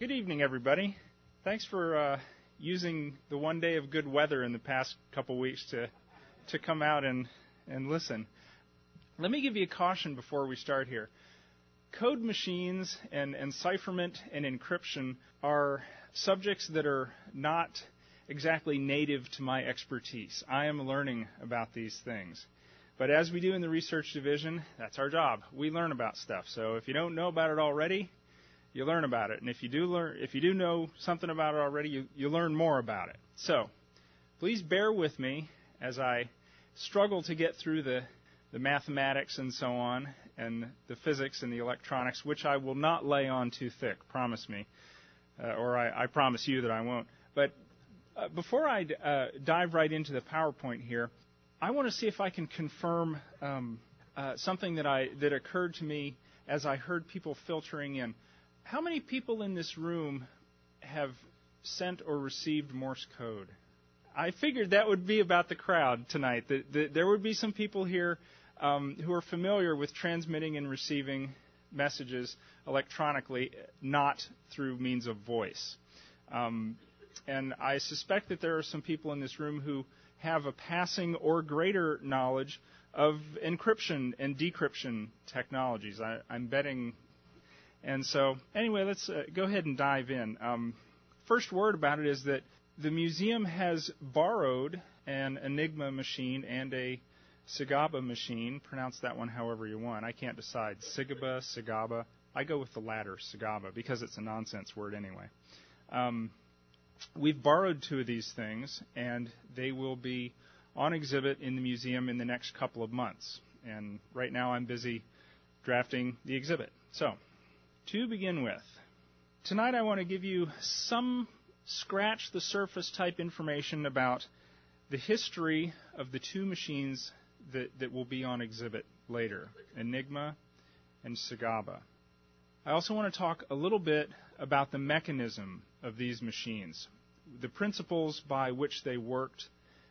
Good evening, everybody. Thanks for using the one day of good weather in the past couple weeks to come out and listen. Let me give you a caution before we start here. Code machines and encipherment and encryption are subjects that are not exactly native to my expertise. I am learning about these things. But as we do in the research division, that's our job. We learn about stuff. So if you don't know about it already, you learn about it. And if you do know something about it already, you learn more about it. So please bear with me as I struggle to get through the mathematics and so on, and the physics and the electronics, which I will not lay on too thick, promise me. Or I promise you that I won't. But before I dive right into the PowerPoint here, I want to see if I can confirm something that occurred to me as I heard people filtering in. How many people in this room have sent or received Morse code? I figured that would be about the crowd tonight. That there would be some people here who are familiar with transmitting and receiving messages electronically, not through means of voice. And I suspect that there are some people in this room who have a passing or greater knowledge of encryption and decryption technologies. I'm betting. And so, anyway, let's go ahead and dive in. First word about it is that the museum has borrowed an Enigma machine and a Sagaba machine. Pronounce that one however you want. I can't decide. Sigaba, Sagaba. I go with the latter, Sagaba, because it's a nonsense word anyway. We've borrowed two of these things, and they will be on exhibit in the museum in the next couple of months. And right now I'm busy drafting the exhibit. So, to begin with, tonight I want to give you some scratch-the-surface type information about the history of the two machines that will be on exhibit later, Enigma and Sagaba. I also want to talk a little bit about the mechanism of these machines, the principles by which they worked,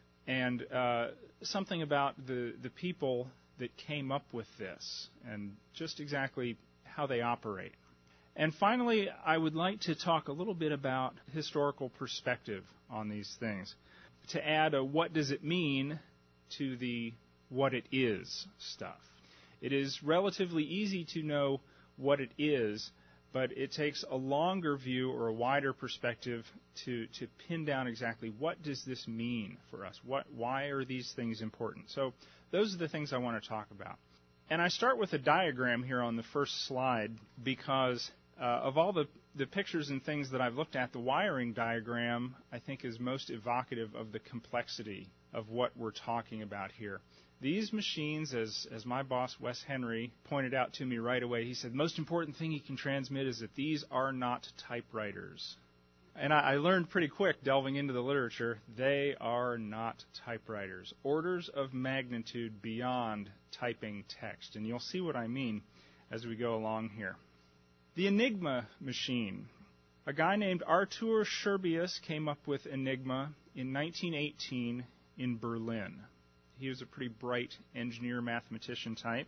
and something about the people that came up with this, and just exactly how they operate. And finally, I would like to talk a little bit about historical perspective on these things, to add a what does it mean to the what it is stuff. It is relatively easy to know what it is, but it takes a longer view or a wider perspective to pin down exactly what does this mean for us? Why are these things important? So those are the things I want to talk about. And I start with a diagram here on the first slide because of all the pictures and things that I've looked at, the wiring diagram, I think, is most evocative of the complexity of what we're talking about here. These machines, as my boss, Wes Henry, pointed out to me right away, he said, the most important thing you can transmit is that these are not typewriters. And I learned pretty quick, delving into the literature, they are not typewriters. Orders of magnitude beyond typing text. And you'll see what I mean as we go along here. The Enigma machine. A guy named Artur Scherbius came up with Enigma in 1918 in Berlin. He was a pretty bright engineer, mathematician type.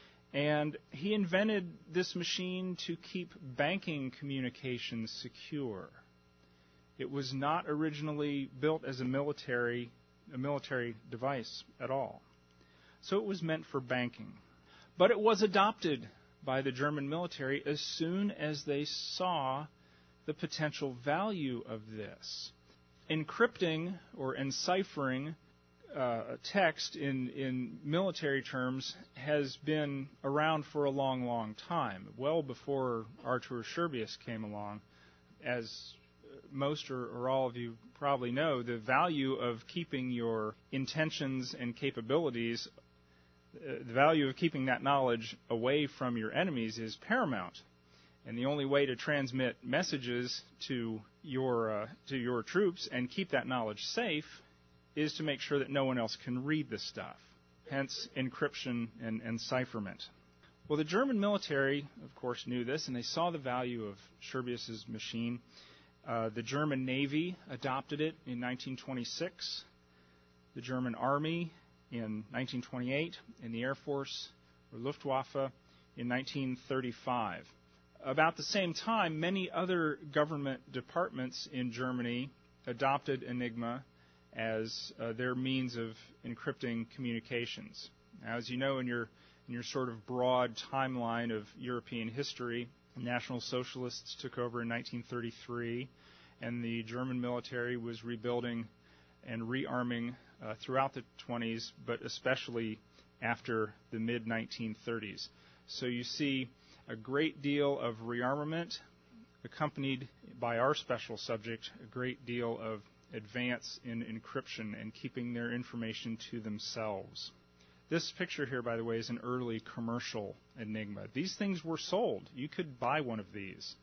And he invented this machine to keep banking communications secure. It was not originally built as a military device at all. So it was meant for banking. But it was adopted by the German military as soon as they saw the potential value of this. Encrypting or enciphering text in military terms has been around for a long, long time, well before Artur Scherbius came along. As most or all of you probably know, the value of keeping your intentions and capabilities, the value of keeping that knowledge away from your enemies is paramount. And the only way to transmit messages to your troops and keep that knowledge safe is to make sure that no one else can read the stuff. Hence, encryption and encipherment. Well, the German military, of course, knew this, and they saw the value of Scherbius's machine. The German Navy adopted it in 1926. The German Army in 1928, and the Air Force, or Luftwaffe, in 1935. About the same time, many other government departments in Germany adopted Enigma as their means of encrypting communications. Now, as you know, in your sort of broad timeline of European history, National Socialists took over in 1933, and the German military was rebuilding and rearming throughout the 20s, but especially after the mid-1930s. So you see a great deal of rearmament accompanied by our special subject, a great deal of advance in encryption and keeping their information to themselves. This picture here, by the way, is an early commercial Enigma. These things were sold. You could buy one of these.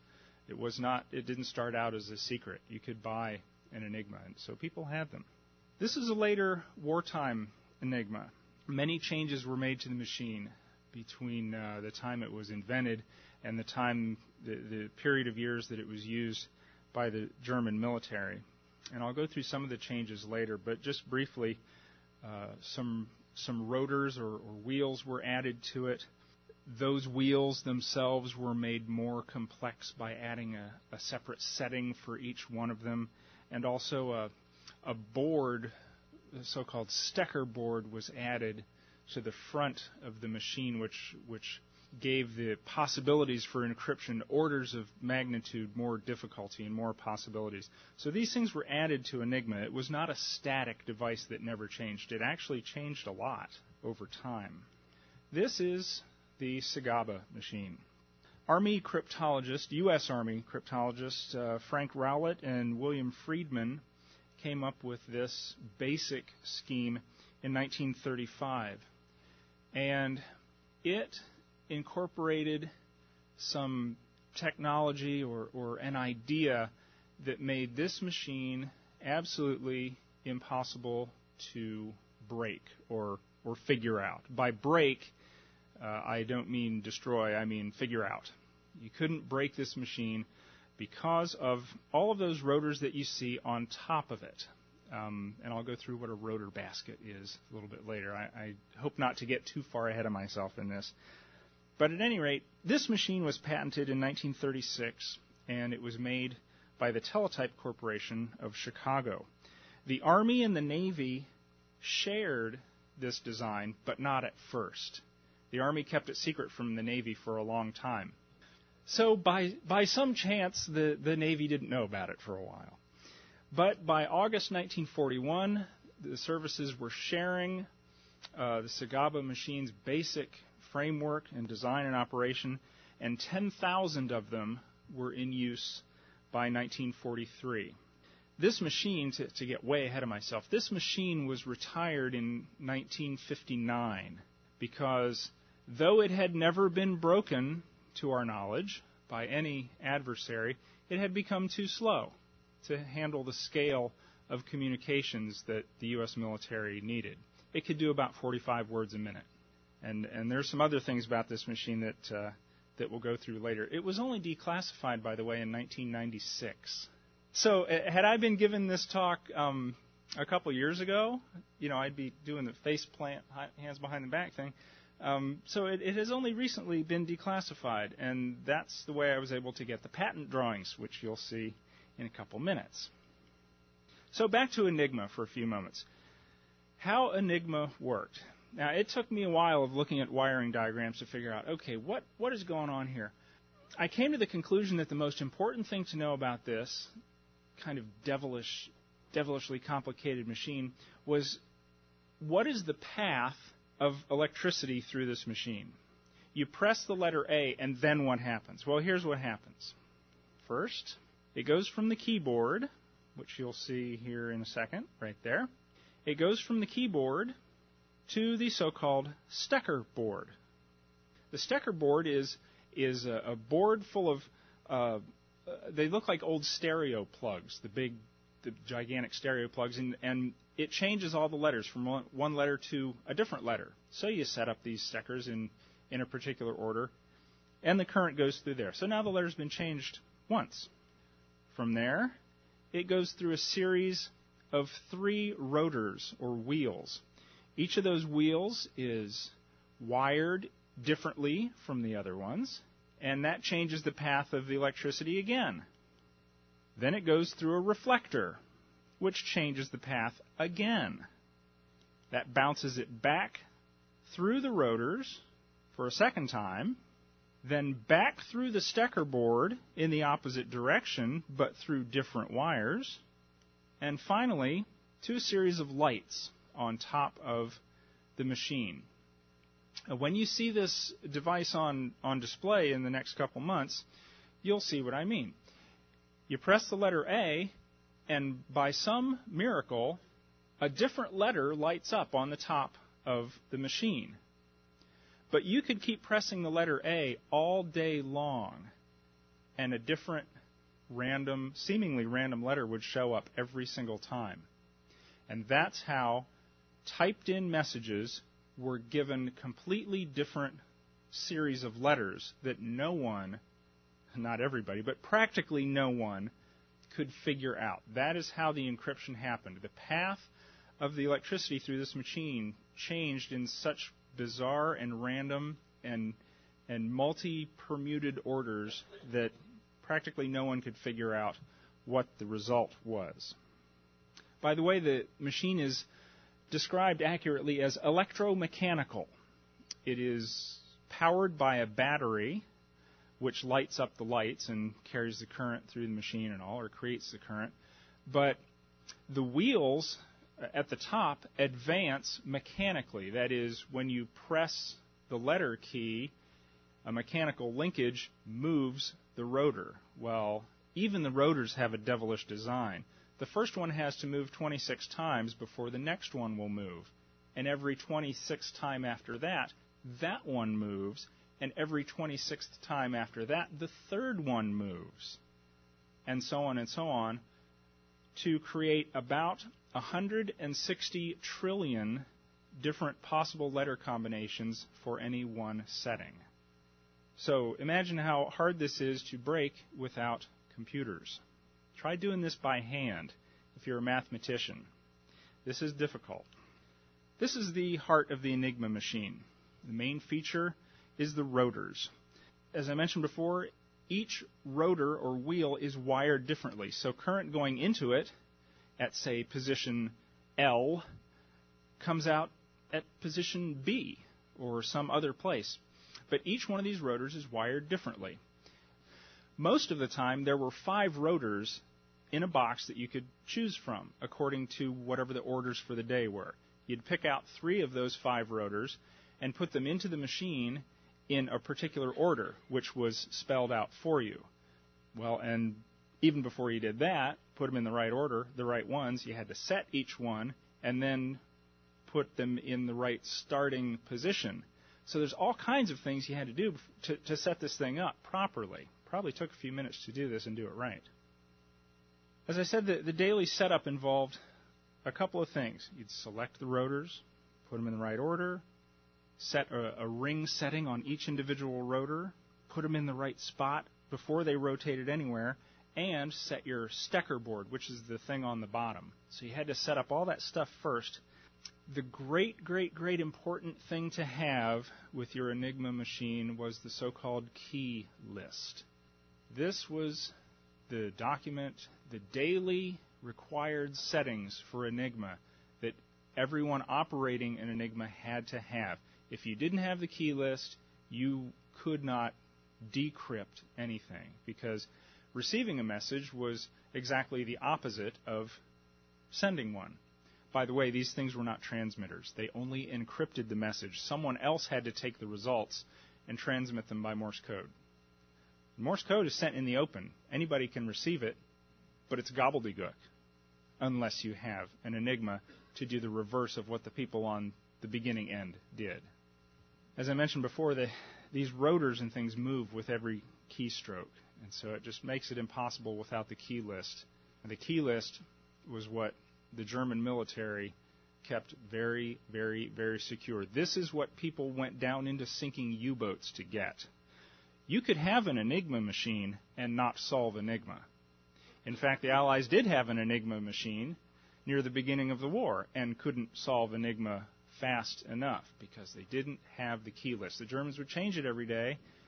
It didn't start out as a secret. You could buy an Enigma, and so people had them. This is a later wartime Enigma. Many changes were made to the machine between the time it was invented and the period of years that it was used by the German military. And I'll go through some of the changes later, but just briefly, some rotors or wheels were added to it. Those wheels themselves were made more complex by adding a separate setting for each one of them, and also a board, the so-called Stecker board, was added to the front of the machine, which gave the possibilities for encryption orders of magnitude more difficulty and more possibilities. So these things were added to Enigma. It was not a static device that never changed. It actually changed a lot over time. This is the Sagaba machine. Army cryptologist, U.S. Army cryptologist Frank Rowlett and William Friedman came up with this basic scheme in 1935. And it incorporated some technology or an idea that made this machine absolutely impossible to break or figure out. By break, I don't mean destroy, I mean figure out. You couldn't break this machine because of all of those rotors that you see on top of it. And I'll go through what a rotor basket is a little bit later. I hope not to get too far ahead of myself in this. But at any rate, this machine was patented in 1936, and it was made by the Teletype Corporation of Chicago. The Army and the Navy shared this design, but not at first. The Army kept it secret from the Navy for a long time. So by some chance, the Navy didn't know about it for a while. But by August 1941, the services were sharing the Sagaba machine's basic framework and design and operation, and 10,000 of them were in use by 1943. This machine, to get way ahead of myself, this machine was retired in 1959 because though it had never been broken, to our knowledge, by any adversary, it had become too slow to handle the scale of communications that the U.S. military needed. It could do about 45 words a minute. And there's some other things about this machine that we'll go through later. It was only declassified, by the way, in 1996. So had I been given this talk a couple years ago, I'd be doing the face plant, hands behind the back thing. So it has only recently been declassified, and that's the way I was able to get the patent drawings, which you'll see in a couple minutes. So back to Enigma for a few moments. How Enigma worked. Now, it took me a while of looking at wiring diagrams to figure out, okay, what is going on here? I came to the conclusion that the most important thing to know about this kind of devilishly complicated machine was what is the path of electricity through this machine? You press the letter A, and then what happens? Well, here's what happens. First, it goes from the keyboard, which you'll see here in a second, right there. It goes from the keyboard to the so-called Stecker board. The Stecker board is a board full of, they look like old stereo plugs, the gigantic stereo plugs, and it changes all the letters from one letter to a different letter. So you set up these Steckers in a particular order, and the current goes through there. So now the letter's been changed once. From there, it goes through a series of 3 rotors or wheels. Each of those wheels is wired differently from the other ones, and that changes the path of the electricity again. Then it goes through a reflector, which changes the path again. That bounces it back through the rotors for a second time, then back through the stecker board in the opposite direction, but through different wires, and finally to a series of lights on top of the machine. When you see this device on display in the next couple months, you'll see what I mean. You press the letter A, and by some miracle, a different letter lights up on the top of the machine. But you could keep pressing the letter A all day long, and a different seemingly random letter would show up every single time. And that's how typed-in messages were given completely different series of letters that no one, not everybody, but practically no one could figure out. That is how the encryption happened. The path of the electricity through this machine changed in such bizarre and random and multi-permuted orders that practically no one could figure out what the result was. By the way, the machine is described accurately as electromechanical. It is powered by a battery which lights up the lights and carries the current through the machine and all, or creates the current. But the wheels at the top advance mechanically. That is, when you press the letter key, a mechanical linkage moves the rotor. Well, even the rotors have a devilish design. The first one has to move 26 times before the next one will move. And every 26th time after that, that one moves. And every 26th time after that, the third one moves. And so on, to create about 160 trillion different possible letter combinations for any one setting. So imagine how hard this is to break without computers. Try doing this by hand if you're a mathematician. This is difficult. This is the heart of the Enigma machine. The main feature is the rotors. As I mentioned before, each rotor or wheel is wired differently. So current going into it at, say, position L comes out at position B or some other place. But each one of these rotors is wired differently. Most of the time, there were 5 rotors in a box that you could choose from according to whatever the orders for the day were. You'd pick out 3 of those 5 rotors and put them into the machine in a particular order, which was spelled out for you. Well, and even before you did that, put them in the right order, the right ones, you had to set each one and then put them in the right starting position. So there's all kinds of things you had to do to set this thing up properly. Probably took a few minutes to do this and do it right. As I said, the daily setup involved a couple of things. You'd select the rotors, put them in the right order, set a ring setting on each individual rotor, put them in the right spot before they rotated anywhere, and set your stecker board, which is the thing on the bottom. So you had to set up all that stuff first. The great important thing to have with your Enigma machine was the so-called key list. This was the document, the daily required settings for Enigma that everyone operating an Enigma had to have. If you didn't have the key list, you could not decrypt anything, because receiving a message was exactly the opposite of sending one. By the way, these things were not transmitters. They only encrypted the message. Someone else had to take the results and transmit them by Morse code. Morse code is sent in the open. Anybody can receive it, but it's gobbledygook unless you have an Enigma to do the reverse of what the people on the beginning end did. As I mentioned before, these rotors and things move with every keystroke, and so it just makes it impossible without the key list. And the key list was what the German military kept very, very, very secure. This is what people went down into sinking U-boats to get. You could have an Enigma machine and not solve Enigma. In fact, the Allies did have an Enigma machine near the beginning of the war and couldn't solve Enigma fast enough because they didn't have the key list. The Germans would change it every day,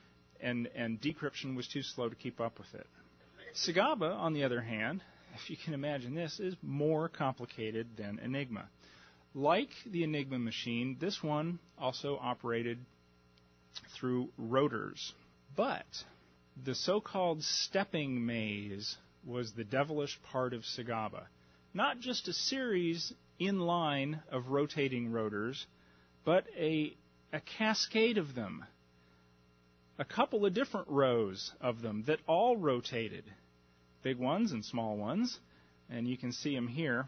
and decryption was too slow to keep up with it. Sagaba, on the other hand, if you can imagine this, is more complicated than Enigma. Like the Enigma machine, this one also operated through rotors. But the so-called stepping maze was the devilish part of Sagaba. Not just a series in line of rotating rotors, but a cascade of them. A couple of different rows of them that all rotated. Big ones and small ones, and you can see them here.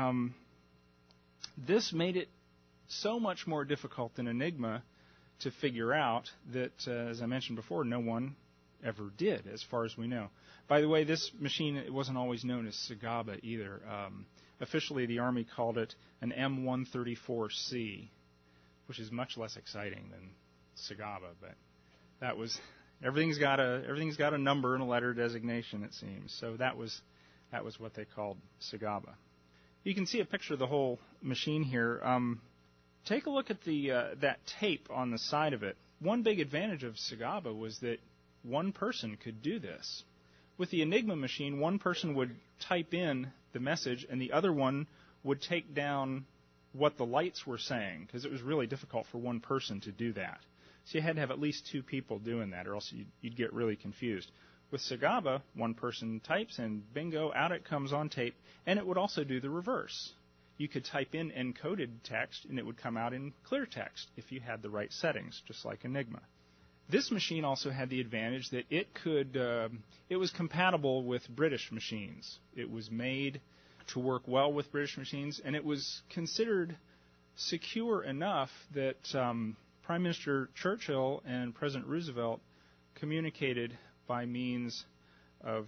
This made it so much more difficult than Enigma to figure out that, as I mentioned before, no one ever did, as far as we know. By the way, this machine, it wasn't always known as Sagaba either. Officially, the Army called it an M134C, which is much less exciting than Sagaba, but that was everything's got a number and a letter designation, it seems. So that was what they called Sagaba. You can see a picture of the whole machine here. Take a look at that tape on the side of it. One big advantage of Sagaba was that one person could do this. With the Enigma machine, one person would type in the message and the other one would take down what the lights were saying, because it was really difficult for one person to do that. So you had to have at least two people doing that, or else you'd get really confused. With Sagaba, one person types and bingo, out it comes on tape, and it would also do the reverse. You could type in encoded text and it would come out in clear text if you had the right settings, just like Enigma. This machine also had the advantage that it was compatible with British machines. It was made to work well with British machines, and it was considered secure enough that Prime Minister Churchill and President Roosevelt communicated by means of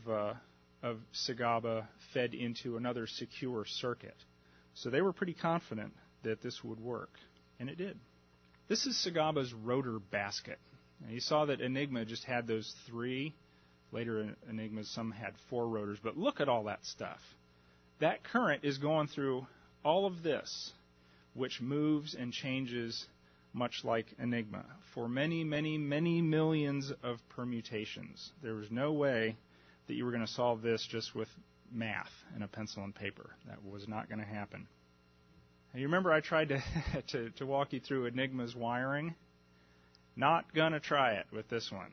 Sagaba fed into another secure circuit. So they were pretty confident that this would work, and it did. This is Sagaba's rotor basket. Now, you saw that Enigma just had those three. Later Enigmas, some had four rotors, but look at all that stuff. That current is going through all of this, which moves and changes much like Enigma, for many, many, many millions of permutations. There was no way that you were going to solve this just with math and a pencil and paper. That was not going to happen. Now, you remember I tried to walk you through Enigma's wiring? Not going to try it with this one.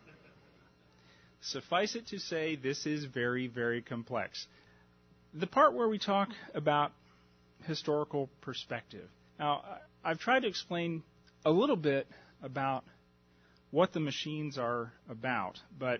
Suffice it to say, this is very, very complex. The part where we talk about historical perspective. Now, I've tried to explain a little bit about what the machines are about, but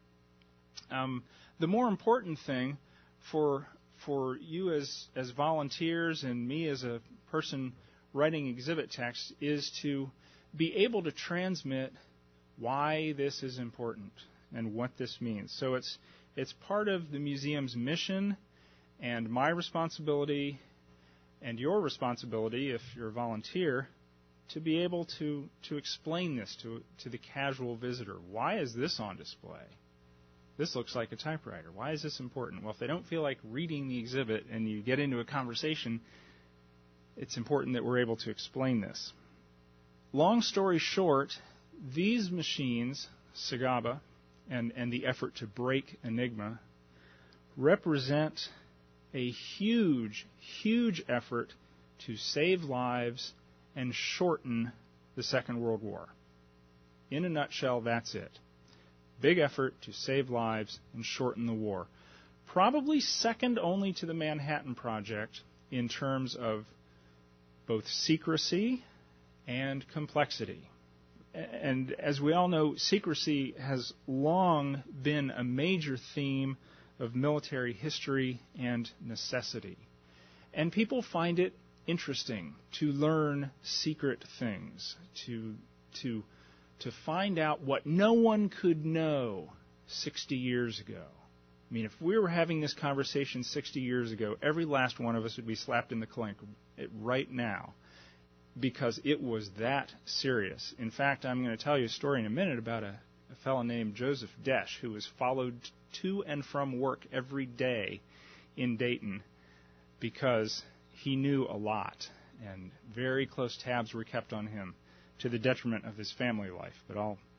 the more important thing for you as volunteers and me as a person writing exhibit text is to be able to transmit why this is important and what this means. So it's part of the museum's mission and my responsibility and your responsibility, if you're a volunteer, to be able to explain this to the casual visitor. Why is this on display? This looks like a typewriter. Why is this important? Well, if they don't feel like reading the exhibit and you get into a conversation, it's important that we're able to explain this. Long story short, these machines, Sagaba, and the effort to break Enigma, represent a huge, huge effort to save lives and shorten the Second World War. In a nutshell, that's it. Big effort to save lives and shorten the war. Probably second only to the Manhattan Project in terms of both secrecy and complexity. And as we all know, secrecy has long been a major theme of military history and necessity. And people find it interesting to learn secret things, to find out what no one could know 60 years ago. I mean, if we were having this conversation 60 years ago, every last one of us would be slapped in the clink right now, because it was that serious. In fact, I'm going to tell you a story in a minute about a fellow named Joseph Desch, who was followed to and from work every day in Dayton because he knew a lot, and very close tabs were kept on him to the detriment of his family life. But I'll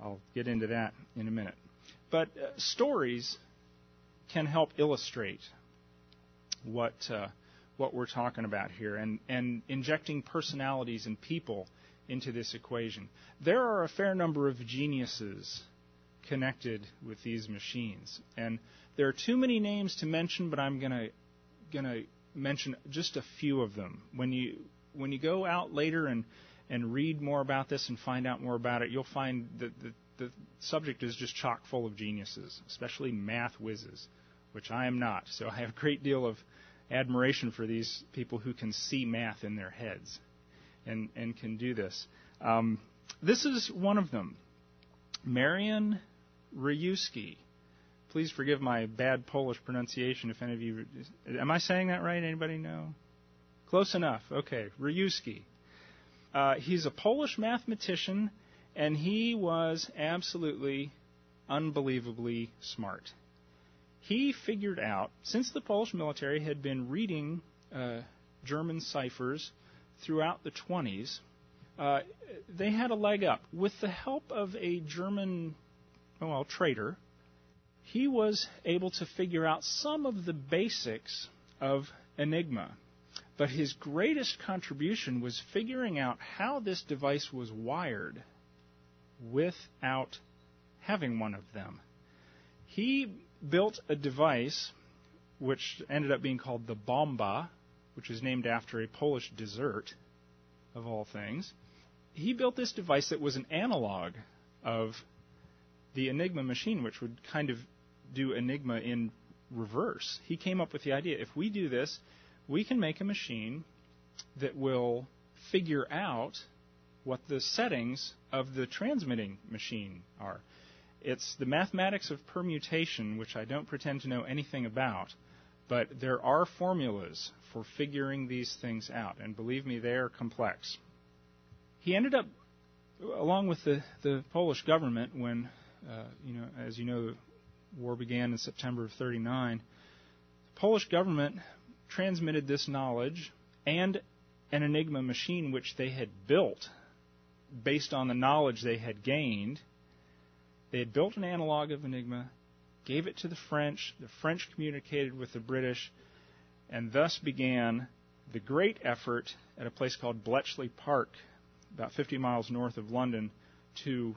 I'll get into that in a minute. But stories can help illustrate what we're talking about here, and injecting personalities and people into this equation. There are a fair number of geniuses connected with these machines, and there are too many names to mention, but I'm gonna mention just a few of them. When you go out later and read more about this and find out more about it, you'll find that the subject is just chock full of geniuses, especially math whizzes, which I am not. So I have a great deal of admiration for these people who can see math in their heads and can do this. This is one of them, Marian Rejewski. Please forgive my bad Polish pronunciation if any of you... Am I saying that right? Anybody know? Close enough. Okay, Rejewski. He's a Polish mathematician, and he was absolutely, unbelievably smart. He figured out, since the Polish military had been reading German ciphers throughout the 20s, they had a leg up. With the help of a German, trader, he was able to figure out some of the basics of Enigma. But his greatest contribution was figuring out how this device was wired without having one of them. He built a device which ended up being called the bomba, which is named after a Polish dessert, of all things. He built this device that was an analog of the Enigma machine, which would kind of do Enigma in reverse. He came up with the idea, if we do this, we can make a machine that will figure out what the settings of the transmitting machine are. It's the mathematics of permutation, which I don't pretend to know anything about, but there are formulas for figuring these things out, and believe me, they are complex. He ended up, along with the Polish government, when, as you know, the war began in September of 1939, the Polish government transmitted this knowledge and an Enigma machine which they had built based on the knowledge they had gained. They had built an analog of Enigma, gave it to the French communicated with the British, and thus began the great effort at a place called Bletchley Park, about 50 miles north of London, to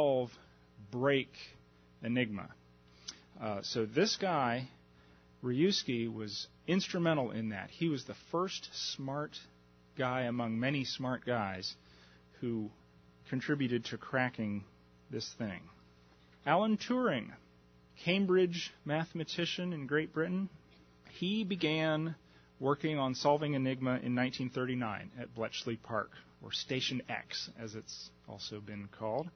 break Enigma. So this guy, Rejewski, was instrumental in that. He was the first smart guy among many smart guys who contributed to cracking this thing. Alan Turing, Cambridge mathematician in Great Britain, he began working on solving Enigma in 1939 at Bletchley Park, or Station X, as it's also been called.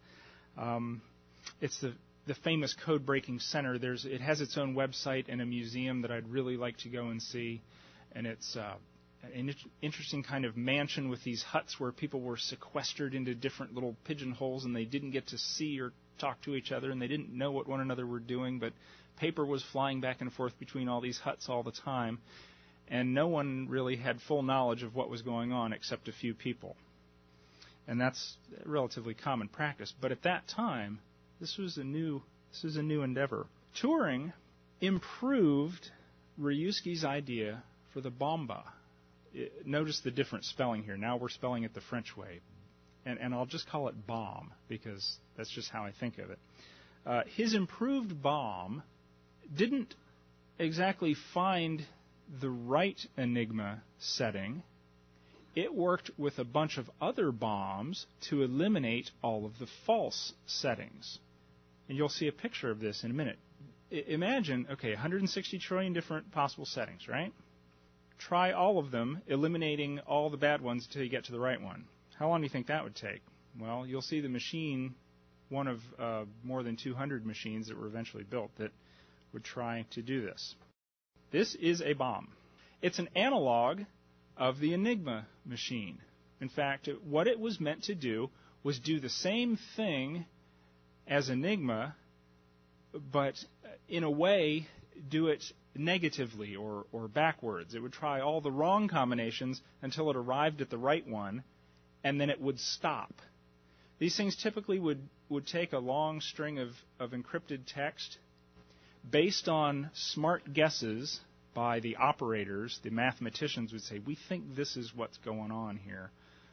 It's the famous code-breaking center. It has its own website and a museum that I'd really like to go and see, and it's an interesting kind of mansion with these huts where people were sequestered into different little pigeonholes, and they didn't get to see or talk to each other, and they didn't know what one another were doing, but paper was flying back and forth between all these huts all the time, and no one really had full knowledge of what was going on except a few people. And that's relatively common practice. But at that time, this was a new endeavor. Turing improved Rejewski's idea for the bomba. Notice the different spelling here. Now we're spelling it the French way. And I'll just call it bomb, because that's just how I think of it. His improved bomb didn't exactly find the right Enigma setting. It worked with a bunch of other bombs to eliminate all of the false settings. And you'll see a picture of this in a minute. Imagine, 160 trillion different possible settings, right? Try all of them, eliminating all the bad ones until you get to the right one. How long do you think that would take? Well, you'll see the machine, one of more than 200 machines that were eventually built, that would try to do this. This is a bomb. It's an analog of the Enigma machine. In fact, what it was meant to do was do the same thing as Enigma, but in a way do it negatively or backwards. It would try all the wrong combinations until it arrived at the right one, and then it would stop. These things typically would take a long string of encrypted text based on smart guesses by the operators. The mathematicians would say, we think this is what's going on here.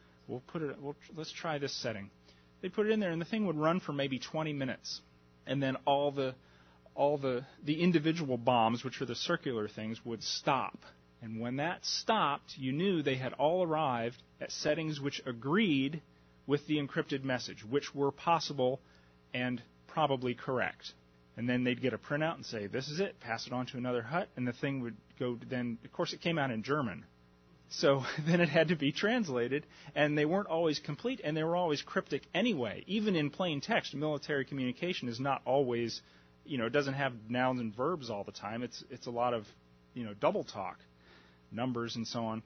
Let's try this setting. They'd put it in there, and the thing would run for maybe 20 minutes. And then all the individual bombs, which are the circular things, would stop. And when that stopped, you knew they had all arrived at settings which agreed with the encrypted message, which were possible and probably correct. And then they'd get a printout and say, this is it, pass it on to another hut, and the thing would go then, of course it came out in German. So then it had to be translated, and they weren't always complete, and they were always cryptic anyway. Even in plain text, military communication is not always, it doesn't have nouns and verbs all the time. It's a lot of, double talk, numbers and so on.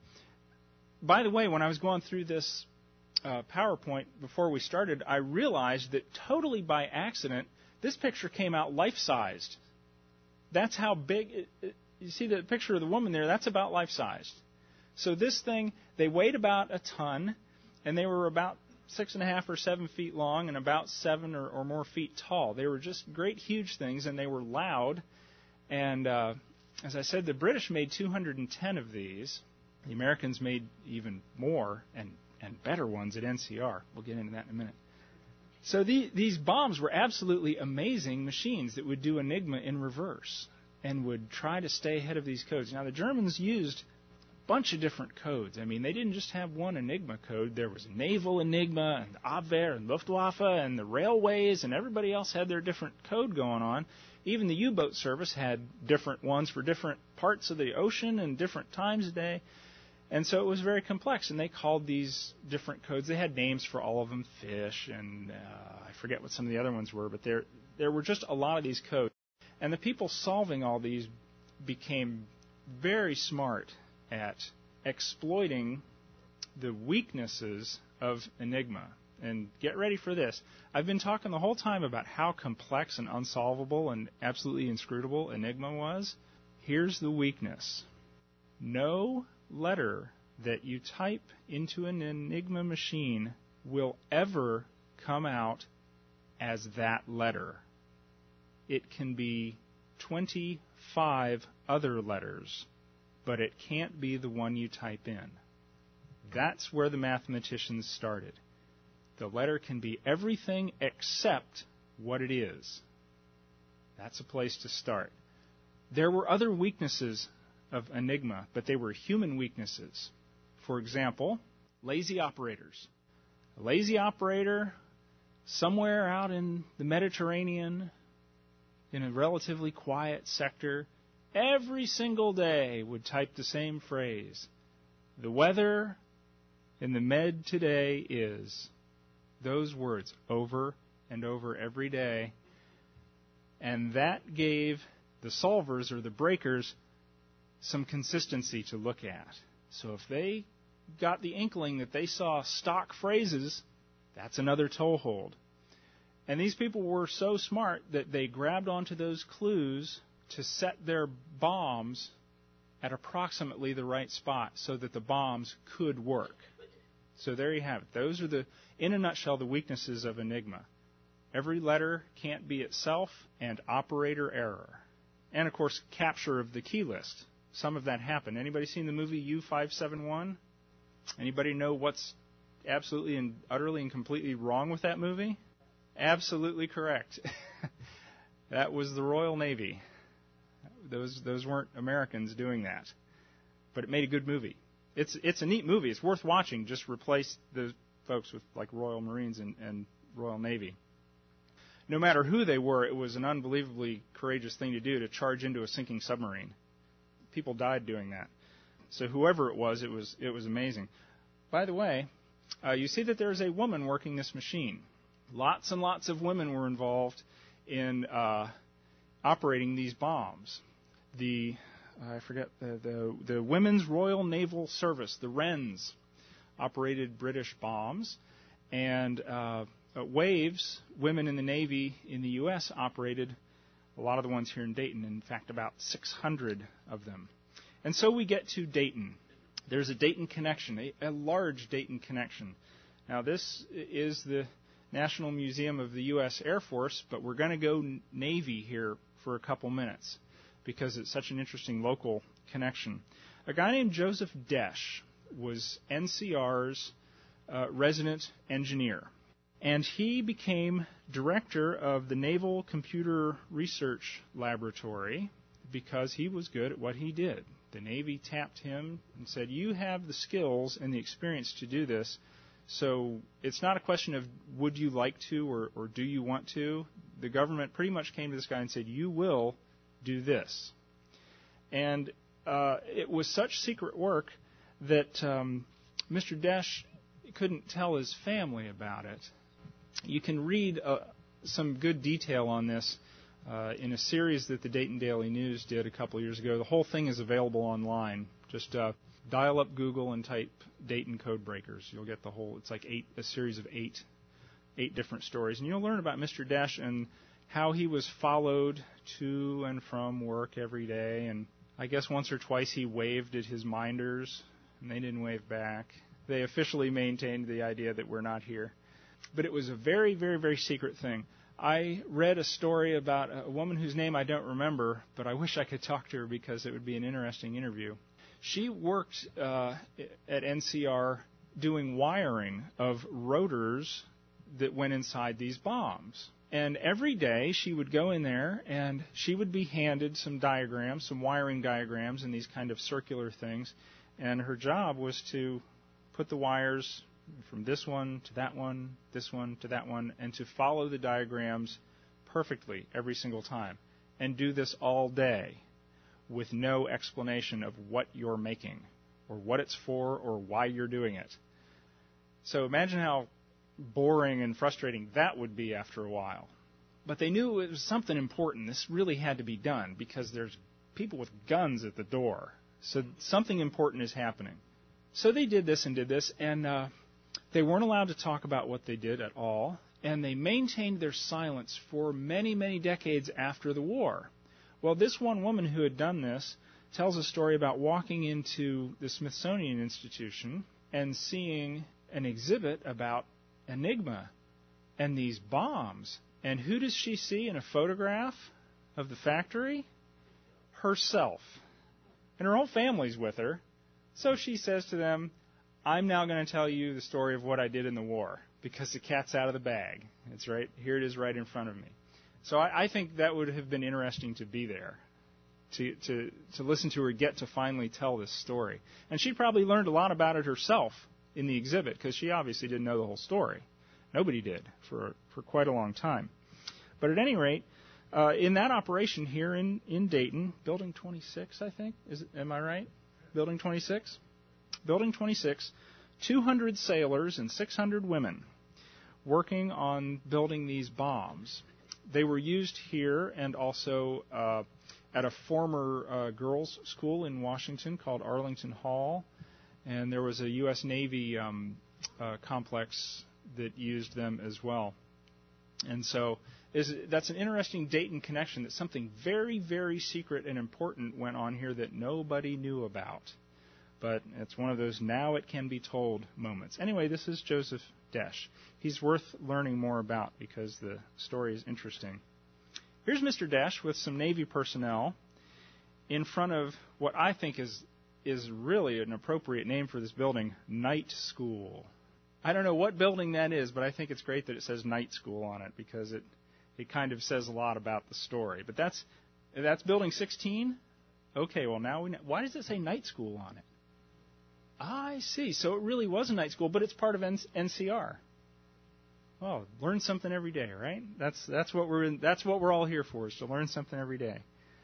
By the way, when I was going through this PowerPoint before we started, I realized that totally by accident, this picture came out life-sized. That's how big, you see the picture of the woman there, that's about life-sized. So this thing, they weighed about a ton, and they were about 6.5 or 7 feet long and about 7 or more feet tall. They were just great, huge things, and they were loud. And as I said, the British made 210 of these. The Americans made even more and better ones at NCR. We'll get into that in a minute. So these bombs were absolutely amazing machines that would do Enigma in reverse and would try to stay ahead of these codes. Now, the Germans used bunch of different codes. I mean, they didn't just have one Enigma code. There was Naval Enigma and Abwehr and Luftwaffe and the railways, and everybody else had their different code going on. Even the U-boat service had different ones for different parts of the ocean and different times of day. And so it was very complex, and they called these different codes. They had names for all of them, fish, and I forget what some of the other ones were, but there were just a lot of these codes. And the people solving all these became very smart at exploiting the weaknesses of Enigma. And get ready for this. I've been talking the whole time about how complex and unsolvable and absolutely inscrutable Enigma was. Here's the weakness. No letter that you type into an Enigma machine will ever come out as that letter. It can be 25 other letters, but it can't be the one you type in. That's where the mathematicians started. The letter can be everything except what it is. That's a place to start. There were other weaknesses of Enigma, but they were human weaknesses. For example, lazy operators. A lazy operator somewhere out in the Mediterranean, in a relatively quiet sector, every single day would type the same phrase. The weather in the Med today is those words over and over every day. And that gave the solvers or the breakers some consistency to look at. So if they got the inkling that they saw stock phrases, that's another toehold. And these people were so smart that they grabbed onto those clues to set their bombs at approximately the right spot so that the bombs could work. So there you have it. Those are, in a nutshell, the weaknesses of Enigma. Every letter can't be itself, and operator error. And, of course, capture of the key list. Some of that happened. Anybody seen the movie U-571? Anybody know what's absolutely and utterly and completely wrong with that movie? Absolutely correct. That was the Royal Navy. Those weren't Americans doing that. But it made a good movie. It's a neat movie. It's worth watching. Just replace the folks with like Royal Marines and Royal Navy. No matter who they were, it was an unbelievably courageous thing to do to charge into a sinking submarine. People died doing that. So whoever it was amazing. By the way, you see that there's a woman working this machine. Lots and lots of women were involved in operating these bombs. The Women's Royal Naval Service, the Wrens, operated British bombs, and Waves, women in the Navy in the U.S., operated a lot of the ones here in Dayton. In fact, about 600 of them. And so we get to Dayton. There's a Dayton connection, a large Dayton connection. Now, this is the National Museum of the U.S. Air Force, but we're going to go Navy here for a couple minutes because it's such an interesting local connection. A guy named Joseph Desch was NCR's resident engineer, and he became director of the Naval Computer Research Laboratory because he was good at what he did. The Navy tapped him and said, you have the skills and the experience to do this, so it's not a question of would you like to or do you want to. The government pretty much came to this guy and said, you will do this. And it was such secret work that Mr. Desch couldn't tell his family about it. You can read some good detail on this in a series that the Dayton Daily News did a couple years ago. The whole thing is available online. Just dial up Google and type Dayton Code Breakers. You'll get the whole. It's like a series of eight different stories, and you'll learn about Mr. Desch and how he was followed to and from work every day. And I guess once or twice he waved at his minders, and they didn't wave back. They officially maintained the idea that we're not here. But it was a very, very, very secret thing. I read a story about a woman whose name I don't remember, but I wish I could talk to her because it would be an interesting interview. She worked at NCR doing wiring of rotors that went inside these bombs. And every day she would go in there and she would be handed some diagrams, some wiring diagrams and these kind of circular things. And her job was to put the wires from this one to that one, this one to that one, and to follow the diagrams perfectly every single time. And do this all day with no explanation of what you're making or what it's for or why you're doing it. So imagine how boring and frustrating that would be after a while. But they knew it was something important. This really had to be done because there's people with guns at the door. So something important is happening. So they did this, and they weren't allowed to talk about what they did at all, and they maintained their silence for many, many decades after the war. Well, this one woman who had done this tells a story about walking into the Smithsonian Institution and seeing an exhibit about Enigma and these bombs. And who does she see in a photograph of the factory? Herself. And her whole family's with her. So she says to them, I'm now going to tell you the story of what I did in the war, because the cat's out of the bag. It's right here. It is right in front of me. So I think that would have been interesting to be there, to listen to her get to finally tell this story. And she probably learned a lot about it herself in the exhibit, because she obviously didn't know the whole story. Nobody did for quite a long time. But at any rate, in that operation here in Dayton, Building 26, I think, am I right? Building 26? Building 26, 200 sailors and 600 women working on building these bombs. They were used here and also at a former girls' school in Washington called Arlington Hall. And there was a U.S. Navy complex that used them as well. And so that's an interesting Dayton connection, that something very, very secret and important went on here that nobody knew about. But it's one of those now it can be told moments. Anyway, this is Joseph Desch. He's worth learning more about because the story is interesting. Here's Mr. Desch with some Navy personnel in front of what I think is really an appropriate name for this building, Night School. I don't know what building that is, but I think it's great that it says Night School on it because it kind of says a lot about the story. But that's Building 16? Okay, well now we know. Why does it say Night School on it? I see. So it really was a night school, but it's part of NCR. Well, learn something every day, right? That's what we're all here for, is to learn something every day.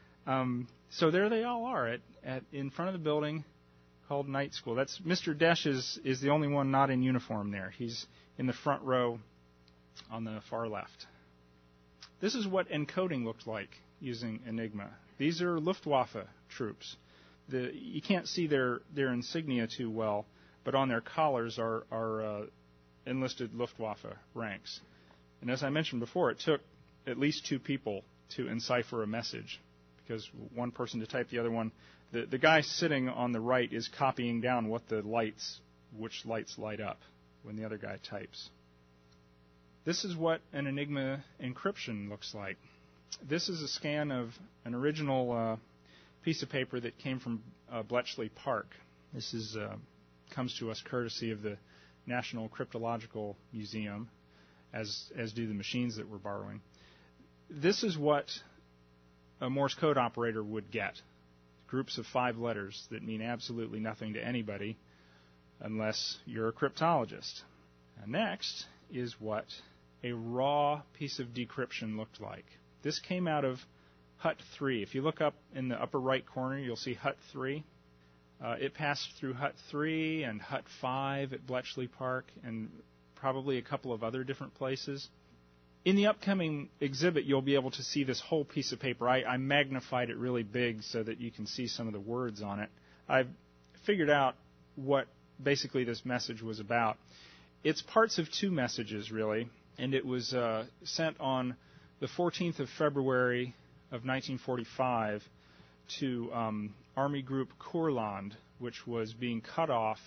So there they all are in front of the building called Night School. That's Mr. Desch is the only one not in uniform there. He's in the front row on the far left. This is what encoding looked like using Enigma. These are Luftwaffe troops. You can't see their insignia too well, but on their collars are enlisted Luftwaffe ranks. And as I mentioned before, it took at least two people to encipher a message, because one person to type the other one. The guy sitting on the right is copying down which lights light up when the other guy types. This is what an Enigma encryption looks like. This is a scan of an original piece of paper that came from Bletchley Park. This comes to us courtesy of the National Cryptological Museum, as do the machines that we're borrowing. This is what a Morse code operator would get. Groups of 5 letters that mean absolutely nothing to anybody unless you're a cryptologist. And next is what a raw piece of decryption looked like. This came out of Hut 3. If you look up in the upper right corner, you'll see Hut 3. It passed through Hut 3 and Hut 5 at Bletchley Park and probably a couple of other different places. In the upcoming exhibit, you'll be able to see this whole piece of paper. I magnified it really big so that you can see some of the words on it. I've figured out what basically this message was about. It's parts of 2 messages, really, and it was sent on the 14th of February of 1945 to Army Group Kurland, which was being cut off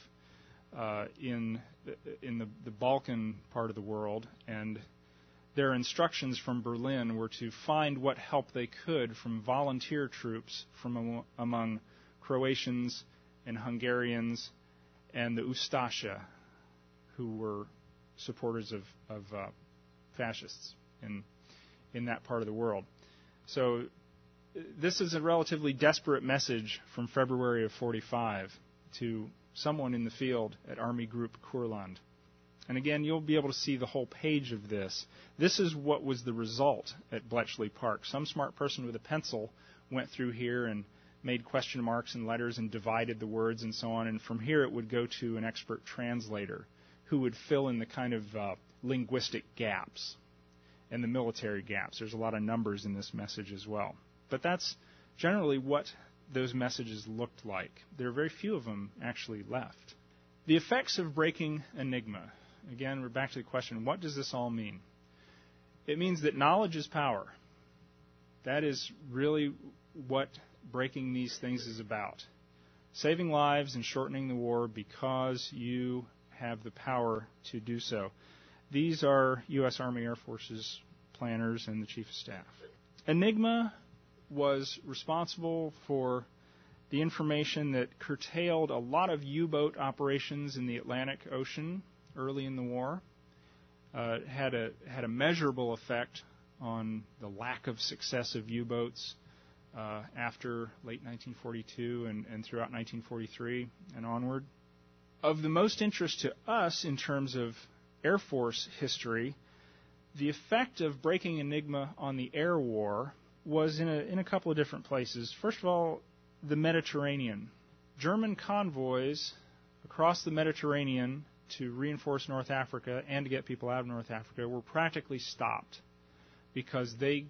in the Balkan part of the world, and their instructions from Berlin were to find what help they could from volunteer troops from among Croatians and Hungarians and the Ustasha, who were supporters of fascists in that part of the world. So this is a relatively desperate message from February of 45 to someone in the field at Army Group Kurland. And again, you'll be able to see the whole page of this. This is what was the result at Bletchley Park. Some smart person with a pencil went through here and made question marks and letters and divided the words and so on. And from here it would go to an expert translator who would fill in the kind of linguistic gaps and the military gaps. There's a lot of numbers in this message as well. But that's generally what those messages looked like. There are very few of them actually left. The effects of breaking Enigma. Again, we're back to the question, what does this all mean? It means that knowledge is power. That is really what breaking these things is about. Saving lives and shortening the war because you have the power to do so. These are U.S. Army Air Force's planners and the Chief of Staff. Enigma was responsible for the information that curtailed a lot of U-boat operations in the Atlantic Ocean early in the war. It had a measurable effect on the lack of success of U-boats after late 1942 and throughout 1943 and onward. Of the most interest to us in terms of Air Force history, the effect of breaking Enigma on the air war was in a couple of different places. First of all, the Mediterranean. German convoys across the Mediterranean to reinforce North Africa and to get people out of North Africa were practically stopped because they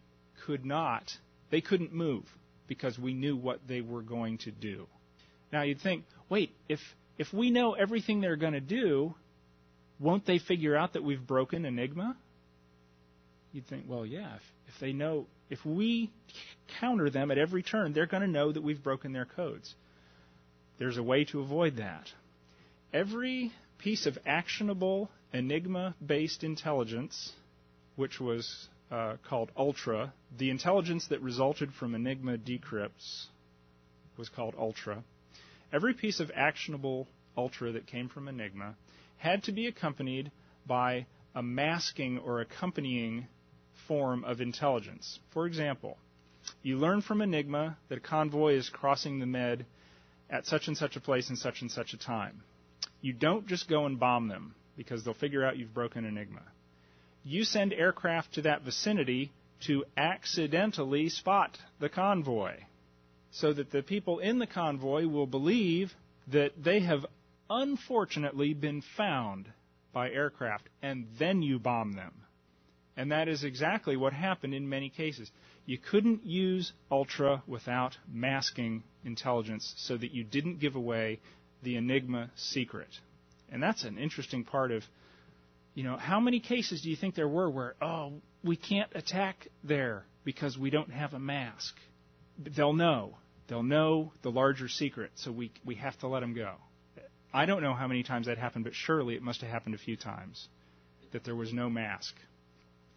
couldn't move because we knew what they were going to do. Now you'd think, wait, if we know everything they're going to do, won't they figure out that we've broken Enigma? You'd think, well, yeah, if we counter them at every turn, they're going to know that we've broken their codes. There's a way to avoid that. Every piece of actionable Enigma-based intelligence, which was called Ultra, the intelligence that resulted from Enigma decrypts was called Ultra. Every piece of actionable Ultra that came from Enigma had to be accompanied by a masking or accompanying form of intelligence. For example, you learn from Enigma that a convoy is crossing the Med at such and such a place and such a time. You don't just go and bomb them because they'll figure out you've broken Enigma. You send aircraft to that vicinity to accidentally spot the convoy so that the people in the convoy will believe that they have unfortunately been found by aircraft, and then you bomb them. And that is exactly what happened in many cases. You couldn't use Ultra without masking intelligence so that you didn't give away the Enigma secret. And that's an interesting part of, how many cases do you think there were where, we can't attack there because we don't have a mask? They'll know the larger secret, so we have to let them go. I don't know how many times that happened, but surely it must have happened a few times that there was no mask.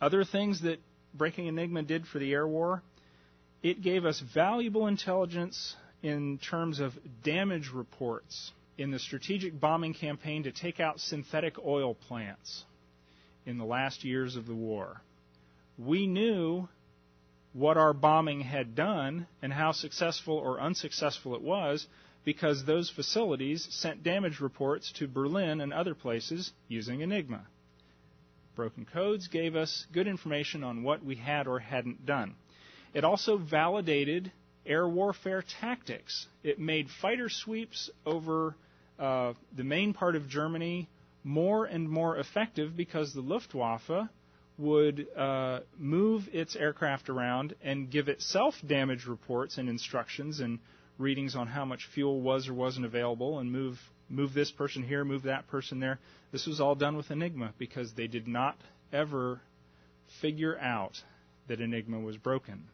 Other things that Breaking Enigma did for the air war, it gave us valuable intelligence in terms of damage reports in the strategic bombing campaign to take out synthetic oil plants in the last years of the war. We knew what our bombing had done and how successful or unsuccessful it was because those facilities sent damage reports to Berlin and other places using Enigma. Broken Codes gave us good information on what we had or hadn't done. It also validated air warfare tactics. It made fighter sweeps over the main part of Germany more and more effective because the Luftwaffe would move its aircraft around and give itself damage reports and instructions and readings on how much fuel was or wasn't available and move this person here, move that person there. This was all done with Enigma because they did not ever figure out that Enigma was broken.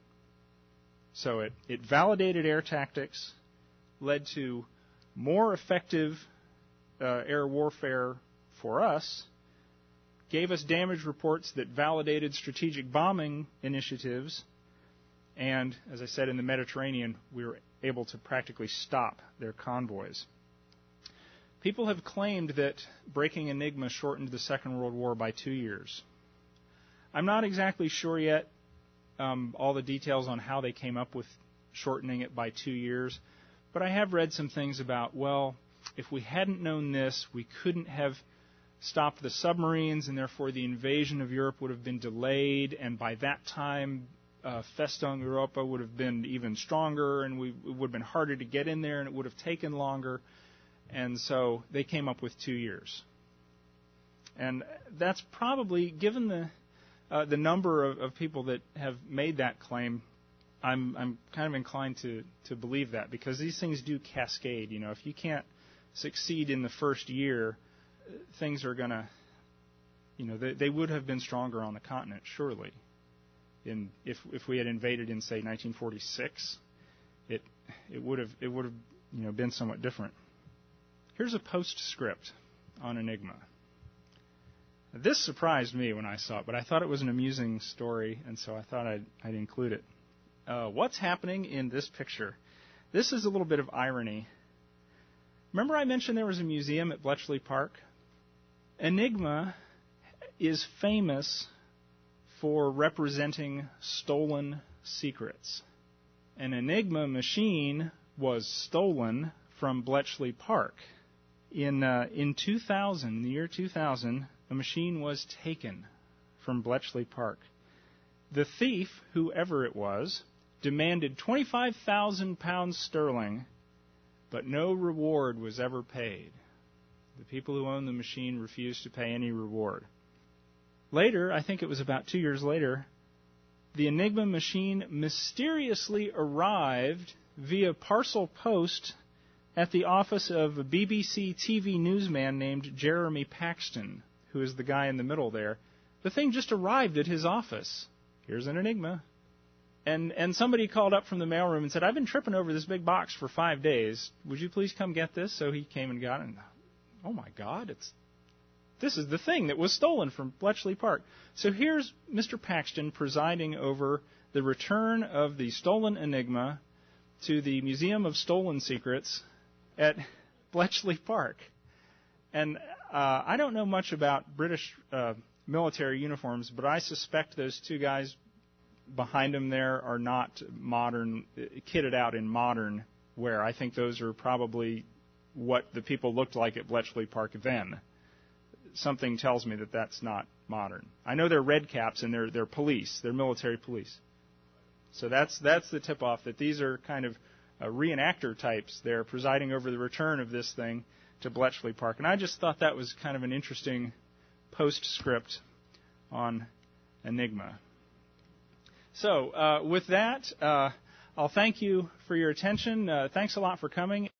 So it validated air tactics, led to more effective air warfare for us, gave us damage reports that validated strategic bombing initiatives, and, as I said, in the Mediterranean, we were able to practically stop their convoys. People have claimed that Breaking Enigma shortened the Second World War by 2 years. I'm not exactly sure yet all the details on how they came up with shortening it by 2 years, but I have read some things about, well, if we hadn't known this, we couldn't have stopped the submarines, and therefore the invasion of Europe would have been delayed, and by that time Festung Europa would have been even stronger, and it would have been harder to get in there, and it would have taken longer. And so they came up with 2 years. And that's probably, given the number of people that have made that claim, I'm kind of inclined to believe that, because these things do cascade. You know, if you can't succeed in the first year, things are going to, you know, they would have been stronger on the continent, surely. If we had invaded in, say, 1946, it would have been somewhat different. Here's a postscript on Enigma. This surprised me when I saw it, but I thought it was an amusing story, and so I thought I'd include it. What's happening in this picture? This is a little bit of irony. Remember I mentioned there was a museum at Bletchley Park? Enigma is famous for representing stolen secrets. An Enigma machine was stolen from Bletchley Park. In the year 2000, a machine was taken from Bletchley Park. The thief, whoever it was, demanded £25,000 sterling, but no reward was ever paid. The people who owned the machine refused to pay any reward. Later, I think it was about 2 years later, the Enigma machine mysteriously arrived via parcel post at the office of a BBC TV newsman named Jeremy Paxton, who is the guy in the middle there. The thing just arrived at his office. Here's an Enigma. And somebody called up from the mailroom and said, I've been tripping over this big box for 5 days. Would you please come get this? So he came and got it. And, oh, my God, this is the thing that was stolen from Bletchley Park. So here's Mr. Paxton presiding over the return of the stolen Enigma to the Museum of Stolen Secrets at Bletchley Park. And I don't know much about British military uniforms, but I suspect those two guys behind him there are not modern, kitted out in modern wear. I think those are probably what the people looked like at Bletchley Park then. Something tells me that that's not modern. I know they're red caps and they're police, they're military police. So that's the tip-off that these are kind of reenactor types. They're presiding over the return of this thing to Bletchley Park. And I just thought that was kind of an interesting postscript on Enigma. So with that, I'll thank you for your attention. Thanks a lot for coming.